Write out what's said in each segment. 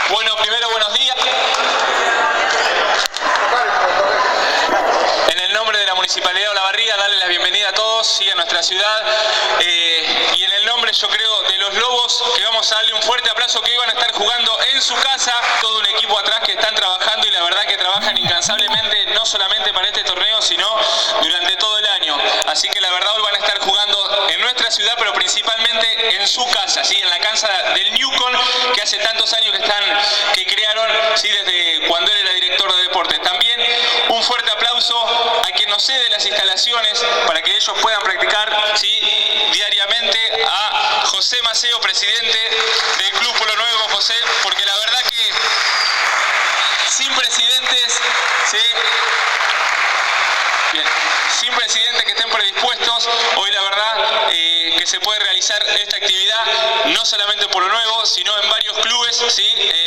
Bueno, primero buenos días. En el nombre de la Municipalidad de Olavarría, darle la bienvenida a todos, sí, a nuestra ciudad. Y en el nombre, yo creo, de los Lobos, que vamos a darle un fuerte aplauso, que iban a estar jugando en su casa. Todo un equipo atrás que están trabajando y la verdad que trabajan incansablemente, no solamente para este torneo, sino durante todo el año. Así que la verdad hoy van a estar jugando en nuestra ciudad, pero principalmente en su casa, ¿sí? En la casa del Newcon, que hace tantos años que crearon, ¿sí? Desde cuando él era director de deportes. También un fuerte aplauso a quien nos cede las instalaciones para que ellos puedan practicar, ¿sí? Diariamente, a José Maceo, presidente del Club Polo Nuevo. José, porque la verdad que sin presidentes, ¿sí? Bien. Sin presidentes que estén predispuestos, hoy la verdad que se puede realizar esta actividad no solamente en Polo Nuevo, sino en varios clubes, ¿sí?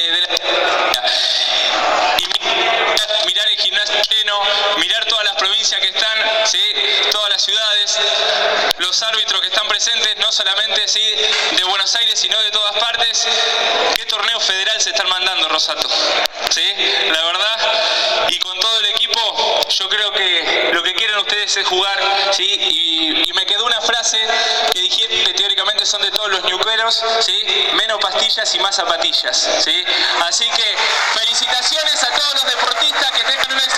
Y mirar el gimnasio lleno, mirar todas las provincias que están, ¿sí? Todas las ciudades, los árbitros que están presentes, no solamente, ¿sí? De Buenos Aires, sino de todas partes. ¿Qué torneo federal se están mandando, Rosato? ¿Sí? La verdad, y con todo el equipo, yo creo que lo que quieren ustedes es jugar, ¿sí? Y me quedó una frase que dijiste que teóricamente son de todos los ñuqueros, ¿sí? Menos pastillas y más zapatillas, ¿sí? Así que felicitaciones a todos los deportistas, que tengan una